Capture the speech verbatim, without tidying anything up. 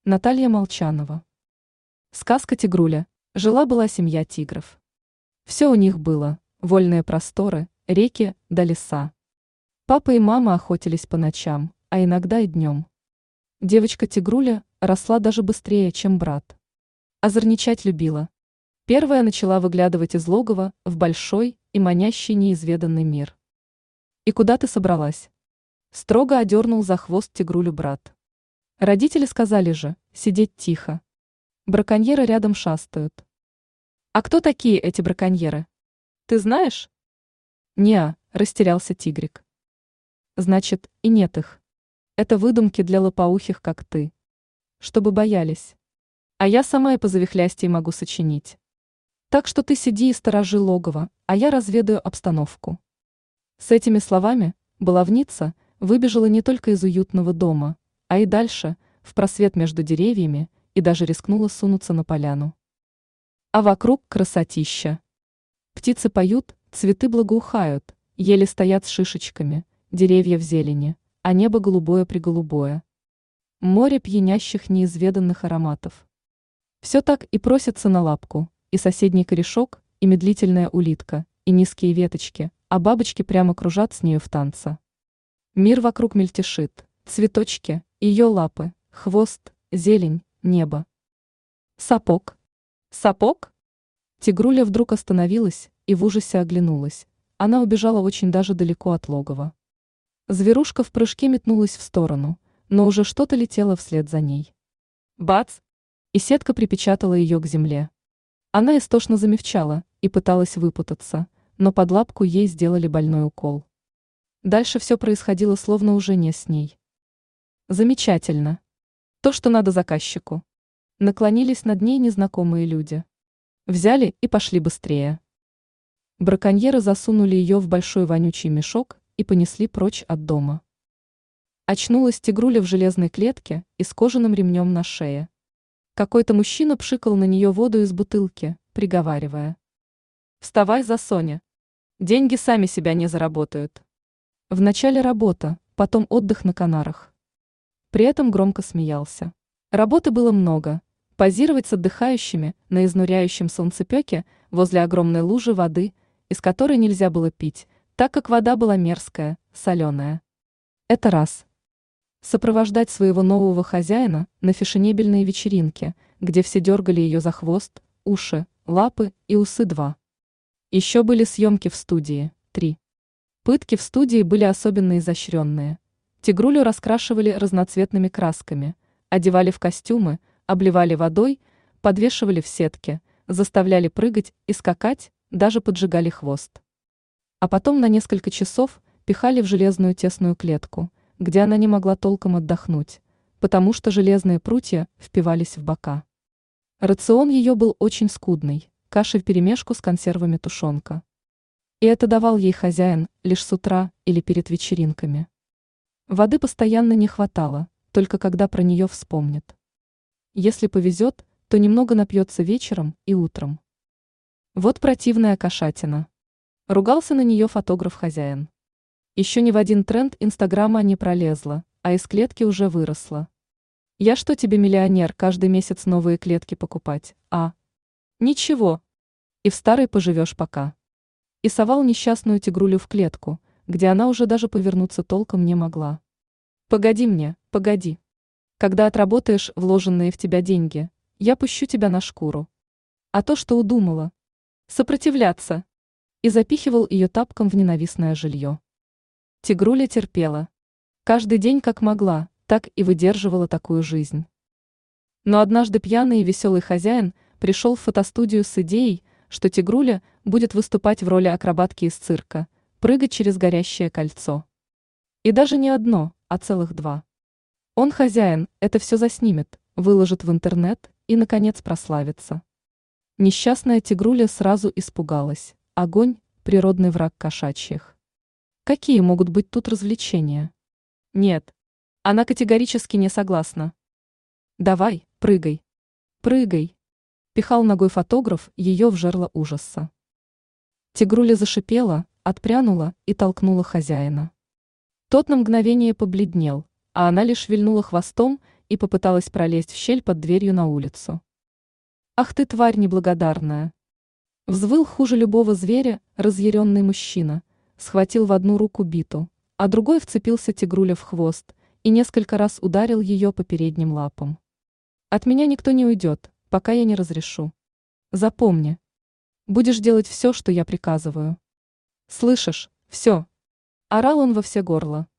Наталья Молчанова. Сказка «Тигруля». Жила-была семья тигров. Все у них было: вольные просторы, реки да леса. Папа и мама охотились по ночам, а иногда и днем. Девочка Тигруля росла даже быстрее, чем брат. Озорничать любила. Первая начала выглядывать из логова в большой и манящий неизведанный мир. «И куда ты собралась?» Строго одернул за хвост Тигрулю брат. Родители сказали же сидеть тихо. Браконьеры рядом шастают. «А кто такие эти браконьеры? Ты знаешь?» «Не-а», растерялся тигрик. «Значит, и нет их. Это выдумки для лопоухих, как ты. Чтобы боялись. А я сама и позавихлястей могу сочинить. Так что ты сиди и сторожи логово, а я разведаю обстановку». С этими словами баловница выбежала не только из уютного дома, а и дальше, в просвет между деревьями, и даже рискнула сунуться на поляну. А вокруг красотища. Птицы поют, цветы благоухают, ели стоят с шишечками, деревья в зелени, а небо голубое-приголубое. Море пьянящих неизведанных ароматов. Все так и просится на лапку, и соседний корешок, и медлительная улитка, и низкие веточки, а бабочки прямо кружат с нею в танце. Мир вокруг мельтешит, цветочки, ее лапы, хвост, зелень, небо. Сапог. Сапог? Тигруля вдруг остановилась и в ужасе оглянулась. Она убежала очень даже далеко от логова. Зверушка в прыжке метнулась в сторону, но уже что-то летело вслед за ней. Бац! И сетка припечатала ее к земле. Она истошно замевчала и пыталась выпутаться, но под лапку ей сделали больной укол. Дальше все происходило словно уже не с ней. Замечательно. То, что надо заказчику. Наклонились над ней незнакомые люди. Взяли и пошли быстрее. Браконьеры засунули ее в большой вонючий мешок и понесли прочь от дома. Очнулась Тигруля в железной клетке и с кожаным ремнем на шее. Какой-то мужчина пшикал на нее воду из бутылки, приговаривая: «Вставай, Засоня. Деньги сами себя не заработают». Вначале работа, потом отдых на Канарах. При этом громко смеялся. Работы было много. Позировать с отдыхающими на изнуряющем солнцепеке возле огромной лужи воды, из которой нельзя было пить, так как вода была мерзкая, соленая. Это раз. Сопровождать своего нового хозяина на фешенебельные вечеринки, где все дергали ее за хвост, уши, лапы и усы. Два. Еще были съемки в студии. Три. Пытки в студии были особенно изощренные. Тигрулю раскрашивали разноцветными красками, одевали в костюмы, обливали водой, подвешивали в сетке, заставляли прыгать и скакать, даже поджигали хвост. А потом на несколько часов пихали в железную тесную клетку, где она не могла толком отдохнуть, потому что железные прутья впивались в бока. Рацион ее был очень скудный, каша вперемешку с консервами тушенка. И это давал ей хозяин лишь с утра или перед вечеринками. Воды постоянно не хватало, только когда про нее вспомнят. Если повезет, то немного напьется вечером и утром. Вот противная кошатина. Ругался на нее фотограф-хозяин. Еще ни в один тренд Инстаграма не пролезла, а из клетки уже выросла. Я что тебе, миллионер, каждый месяц новые клетки покупать, а? Ничего. И в старой поживешь пока. И совал несчастную Тигрулю в клетку, где она уже даже повернуться толком не могла. Погоди мне, погоди. Когда отработаешь вложенные в тебя деньги, я пущу тебя на шкуру. А то, что удумала. Сопротивляться. И запихивал ее тапком в ненавистное жилье. Тигруля терпела. Каждый день как могла, так и выдерживала такую жизнь. Но однажды пьяный и веселый хозяин пришел в фотостудию с идеей, что Тигруля будет выступать в роли акробатки из цирка, прыгать через горящее кольцо. И даже не одно, а целых два. Он, хозяин, это все заснимет, выложит в интернет и, наконец, прославится. Несчастная Тигруля сразу испугалась. Огонь – природный враг кошачьих. Какие могут быть тут развлечения? Нет. Она категорически не согласна. Давай, прыгай. Прыгай. Пихал ногой фотограф ее в жерло ужаса. Тигруля зашипела, отпрянула и толкнула хозяина. Тот на мгновение побледнел, а она лишь вильнула хвостом и попыталась пролезть в щель под дверью на улицу. «Ах ты, тварь неблагодарная!» Взвыл хуже любого зверя разъяренный мужчина, схватил в одну руку биту, а другой вцепился тигруля в хвост и несколько раз ударил ее по передним лапам. «От меня никто не уйдет, пока я не разрешу. Запомни, будешь делать все, что я приказываю. Слышишь, все!» Орал он во все горло.